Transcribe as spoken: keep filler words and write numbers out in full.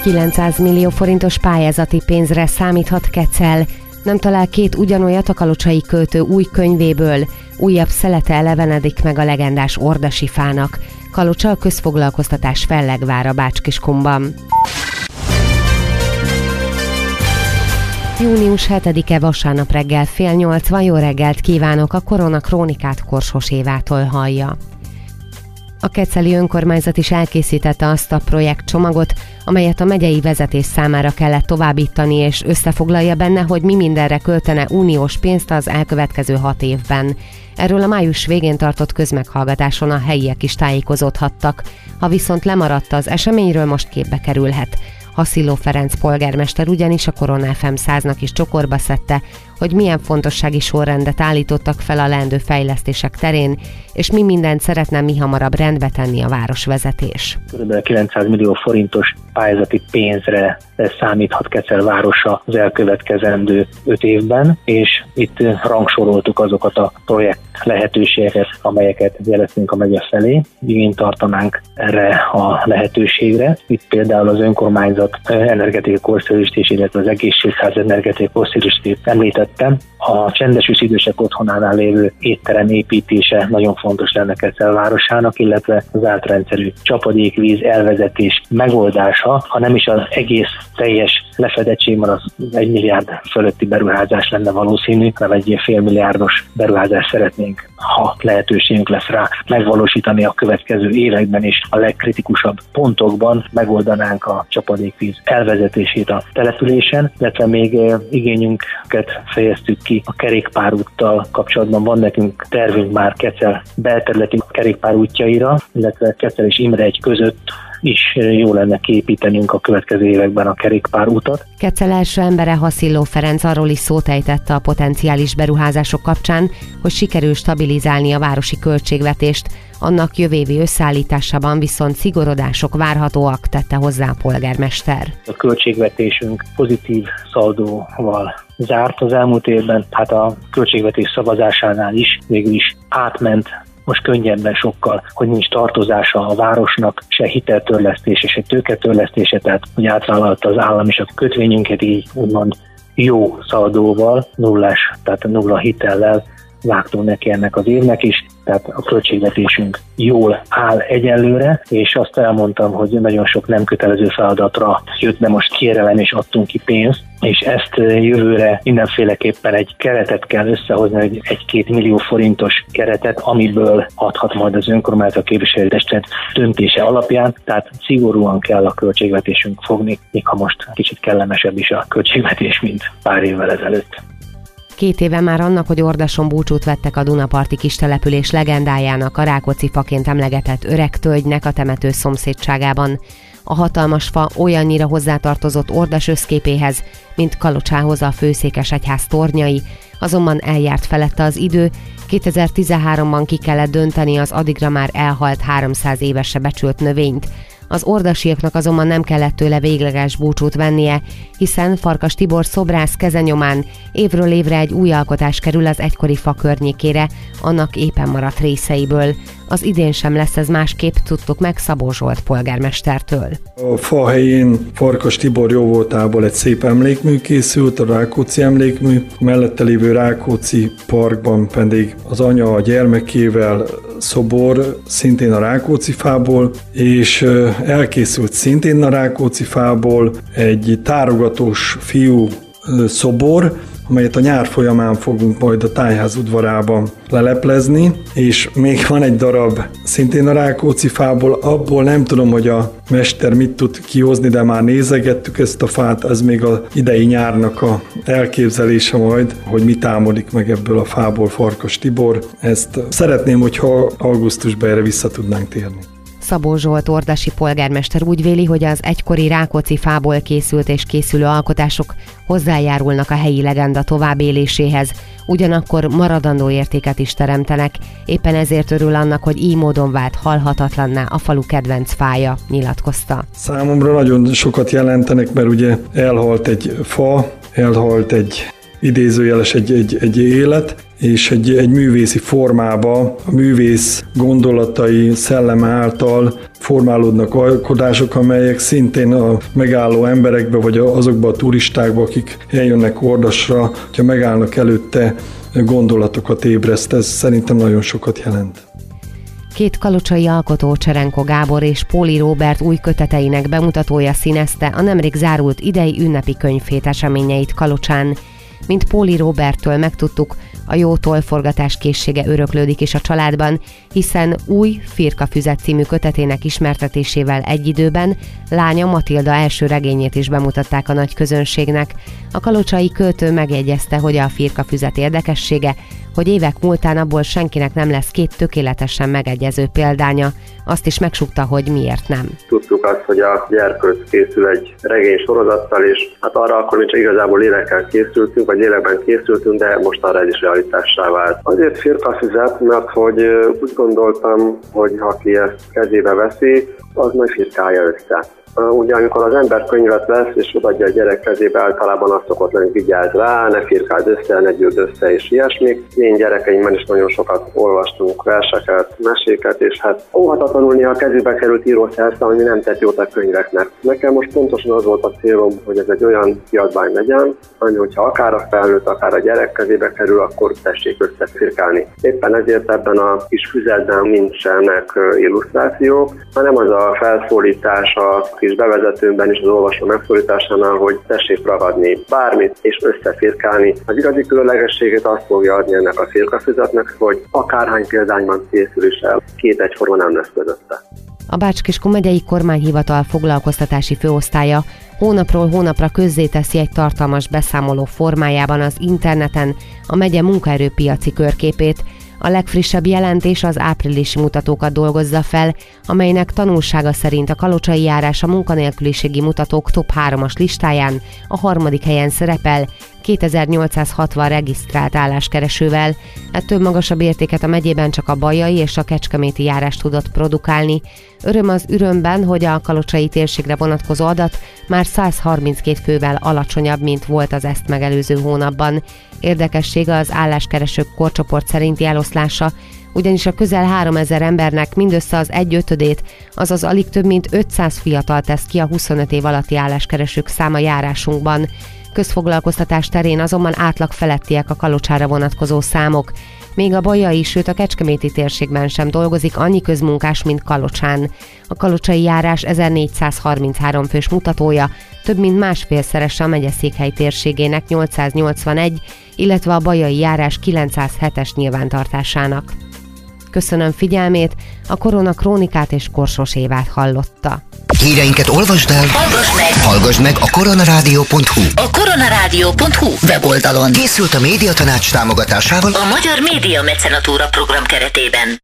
kilencszáz millió forintos pályázati pénzre számíthat Kecel. Nem talál két ugyanolyat a kalocsai költő új könyvéből. Újabb szelete elevenedik meg a legendás ordasi fának. Kalocsa a közfoglalkoztatás fellegvára Bács-Kiskunban. június hetedike vasárnap reggel fél nyolcvan. Jó reggelt kívánok, a Korona Krónikát Korsos Évától hallja. A keceli önkormányzat is elkészítette azt a projektcsomagot, amelyet a megyei vezetés számára kellett továbbítani, és összefoglalja benne, hogy mi mindenre költene uniós pénzt az elkövetkező hat évben. Erről a május végén tartott közmeghallgatáson a helyiek is tájékozódhattak. Ha viszont lemaradt az eseményről, most képbe kerülhet. Hasziló Ferenc polgármester ugyanis a Korona ef em száznak is csokorba szedte, hogy milyen fontossági sorrendet állítottak fel a leendő fejlesztések terén, és mi mindent szeretne mihamarabb rendbe tenni a városvezetés. Körülbelül kilencszáz millió forintos pályázati pénzre számíthat Kecel városa az elkövetkezendő öt évben, és itt rangsoroltuk azokat a projekt lehetőségeket, amelyeket jeleztünk a megye felé. Igényt tartanánk erre a lehetőségre. Itt például az önkormányzat energetikai korszerűsítését, illetve az egészségház energetikai korszerűsítését említettem. A csendes ősidősek otthonánál lévő étterem építése nagyon fontos lenne Kecel városának, illetve az átrendszerű csapadékvíz elvezetés megoldása, ha nem is az egész teljes lefedettségben az egy milliárd fölötti beruházás lenne valószínű, hanem egy fél milliárdos beruházást szeretnénk, ha lehetőségünk lesz rá megvalósítani a következő években, és a legkritikusabb pontokban megoldanánk a csapadékvíz elvezetését a településen, illetve még igényünket fejeztük ki a kerékpárúttal kapcsolatban. Van nekünk tervünk már Kecel belterületi kerékpárútjaira, illetve Kecel és Imrehegy között is jó lenne kiépítenünk a következő években a kerékpárútat. Kecel első embere Hasziló Ferenc arról is szót ejtette a potenciális beruházások kapcsán, hogy sikerül stabilizálni a városi költségvetést, annak jövőévi összeállításában viszont szigorodások várhatóak, tette hozzá a polgármester. A költségvetésünk pozitív szaldóval zárt az elmúlt évben, hát a költségvetés szavazásánál is végül is átment, most könnyebben sokkal, hogy nincs tartozása a városnak, se hiteltörlesztése, se tőketörlesztése, tehát hogy átvállalta az állam is a kötvényünket, így úgymond jó szaldóval, nullás, tehát nulla hitellel vágtunk neki ennek az évnek is, tehát a költségvetésünk jól áll egyelőre, és azt elmondtam, hogy nagyon sok nem kötelező feladatra jött be most kérelem, és adtunk ki pénzt, és ezt jövőre mindenféleképpen egy keretet kell összehozni, egy egy-két millió forintos keretet, amiből adhat majd az önkormányzat képviselőtestet döntése alapján, tehát szigorúan kell a költségvetésünk fogni, még ha most kicsit kellemesebb is a költségvetés, mint pár évvel ezelőtt. Két éve már annak, hogy Ordason búcsút vettek a Dunaparti kistelepülés legendájának, a Rákóczi faként emlegetett öreg tölgynek a temető szomszédságában. A hatalmas fa olyannyira hozzátartozott Ordas összképéhez, mint Kalocsához a főszékesegyház tornyai, azonban eljárt felette az idő, kétezer-tizenháromban ki kellett dönteni az addigra már elhalt háromszáz évesre becsült növényt. Az ordasiaknak azonban nem kellett tőle végleges búcsút vennie, hiszen Farkas Tibor szobrász kezenyomán évről évre egy új alkotás kerül az egykori fa környékére, annak éppen maradt részeiből. Az idén sem lesz ez másképp, tudtuk meg Szabó Zsolt polgármestertől. A fa helyén Farkas Tibor jóvoltából egy szép emlékmű készült, a Rákóczi emlékmű, mellette lévő Rákóczi parkban pedig az anya a gyermekével szobor, szintén a Rákóczi fából, és elkészült szintén a Rákóczi fából egy tárogatós fiú szobor, amelyet a nyár folyamán fogunk majd a tájház udvarában leleplezni, és még van egy darab szintén a Rákóczi fából, abból nem tudom, hogy a mester mit tud kihozni, de már nézegettük ezt a fát, ez még az idei nyárnak a elképzelése majd, hogy mi támodik meg ebből a fából Farkas Tibor. Ezt szeretném, hogyha augusztusban erre vissza tudnánk térni. Szabó Zsolt ordasi polgármester úgy véli, hogy az egykori Rákóczi fából készült és készülő alkotások hozzájárulnak a helyi legenda továbbéléséhez, ugyanakkor maradandó értéket is teremtenek, éppen ezért örül annak, hogy így módon vált halhatatlanná a falu kedvenc fája, nyilatkozta. Számomra nagyon sokat jelentenek, mert ugye elhalt egy fa, elhalt egy idézőjeles egy, egy, egy élet, és egy, egy művészi formába a művész gondolatai, szelleme által formálódnak alkodások, amelyek szintén a megálló emberekbe, vagy azokba a turistákba, akik eljönnek Ordasra, hogyha megállnak előtte, gondolatokat ébreszt. Ez szerintem nagyon sokat jelent. Két kalocsai alkotó, Cserenko Gábor és Póli Róbert új köteteinek bemutatója színezte a nemrég zárult idei ünnepi könyvhét eseményeit Kalocsán. Mint Póli Róberttől megtudtuk, a jó tollforgatás készsége öröklődik is a családban, hiszen új Firkafüzet című kötetének ismertetésével egy időben lánya Matilda első regényét is bemutatták a nagy közönségnek. A kalocsai költő megjegyezte, hogy a Firkafüzet érdekessége, hogy évek múltán abból senkinek nem lesz két tökéletesen megegyező példánya. Azt is megsúgta, hogy miért nem. Tudtuk azt, hogy a Gyerkőc készül egy regény sorozattal, és hát arra akkor mi csak igazából lélekkel készültünk, vagy lélekben készültünk, de most arra ez is realitássá vált. Azért Firkafüzet, mert hogy úgy gondoltam, hogy aki ezt kezébe veszi, az majd firkálja össze. Ugye amikor az ember könyvet vesz és odaadja a gyerek kezébe, általában azt szokott lenni, vigyázz rá, ne firkáld össze, ne gyűrd össze és ilyesmi. Én gyerekeimben is nagyon sokat olvastunk verseket, meséket, és hát óhatatlanul néha a kezébe került írószersze, ami nem tett jót a könyveknek. Nekem most pontosan az volt a célom, hogy ez egy olyan kiadvány legyen, ami hogyha akár a felnőtt, akár a gyerek kezébe kerül, akkor tessék összefirkálni. Éppen ezért ebben a kis füzetben nincsenek illusztrációk, hanem az a felszólítás a kis bevezetőmben is az olvasó megszólításánál, hogy tessék ragadni bármit és összefirkálni. Az igazi különlegességét azt fogja adni ennek a firkafüzetnek, hogy akárhány példányban készül is el, két egyforma nem lesz közötte. A Bács-Kiskun megyei kormányhivatal foglalkoztatási főosztálya hónapról hónapra közzéteszi egy tartalmas beszámoló formájában az interneten a megye munkaerőpiaci körképét. A legfrissebb jelentés az áprilisi mutatókat dolgozza fel, amelynek tanulsága szerint a kalocsai járás a munkanélküliségi mutatók top hármas listáján a harmadik helyen szerepel, kétezer-nyolcszázhatvan regisztrált álláskeresővel. Ettől magasabb értéket a megyében csak a bajai és a kecskeméti járás tudott produkálni. Öröm az örömben, hogy a kalocsai térségre vonatkozó adat már száz harminckét fővel alacsonyabb, mint volt az ezt megelőző hónapban. Érdekessége az álláskeresők korcsoport szerinti eloszlása, ugyanis a közel háromezer embernek mindössze az egy ötödét, azaz alig több mint ötszáz fiatal tesz ki a huszonöt év alatti álláskeresők száma járásunkban. Közfoglalkoztatás terén azonban átlag felettiek a Kalocsára vonatkozó számok. Még a bajai, sőt a kecskeméti térségben sem dolgozik annyi közmunkás, mint Kalocsán. A kalocsai járás ezernégyszázharminchárom fős mutatója több mint másfélszerese a megyeszékhely térségének nyolcszáznyolcvanegy, illetve a bajai járás kilencszázhetes nyilvántartásának. Köszönöm figyelmét, a Korona Krónikát és Korsos Évát hallotta. Híreinket olvasd el, hallgass meg, hallgass meg a koronarádió pont hu. A koronarádió pont hu weboldalon Készült a Médiatanács támogatásával a Magyar Média Mecenatúra program keretében.